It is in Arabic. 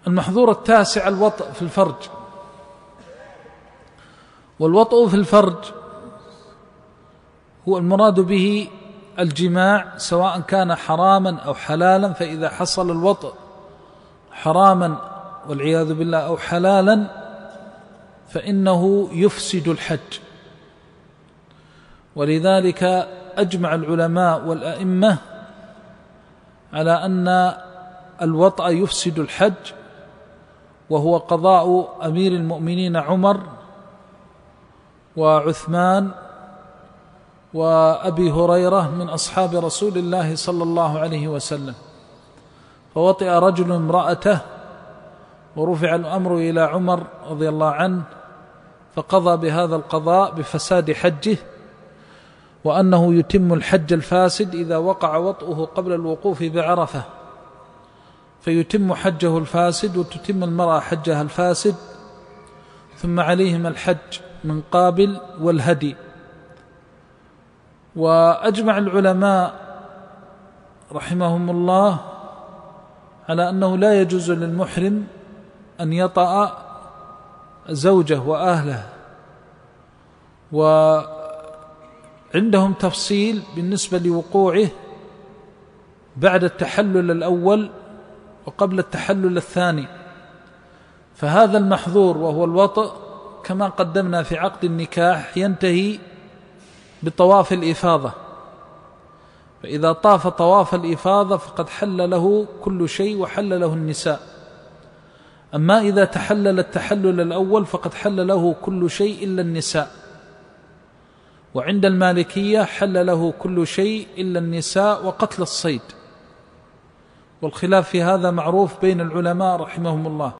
المحظور التاسع الوطء في الفرج. والوطء في الفرج هو المراد به الجماع سواء كان حراما أو حلالا، فإذا حصل الوطء حراما والعياذ بالله أو حلالا فإنه يفسد الحج. ولذلك أجمع العلماء والأئمة على أن الوطء يفسد الحج، وهو قضاء أمير المؤمنين عمر وعثمان وأبي هريرة من أصحاب رسول الله صلى الله عليه وسلم. فوطئ رجل امرأته ورفع الأمر إلى عمر رضي الله عنه، فقضى بهذا القضاء بفساد حجه، وأنه يتم الحج الفاسد إذا وقع وطئه قبل الوقوف بعرفة، فيتم حجه الفاسد وتتم المرأة حجها الفاسد، ثم عليهم الحج من قابل والهدي. وأجمع العلماء رحمهم الله على أنه لا يجوز للمحرم أن يطأ زوجه وأهله، وعندهم تفصيل بالنسبة لوقوعه بعد التحلل الأول وقبل التحلل الثاني. فهذا المحظور وهو الوطء كما قدمنا في عقد النكاح ينتهي بطواف الإفاضة، فإذا طاف طواف الإفاضة فقد حل له كل شيء وحل له النساء. أما إذا تحلل التحلل الأول فقد حل له كل شيء إلا النساء. وعند المالكية حل له كل شيء إلا النساء وقتل الصيد، والخلاف في هذا معروف بين العلماء رحمهم الله.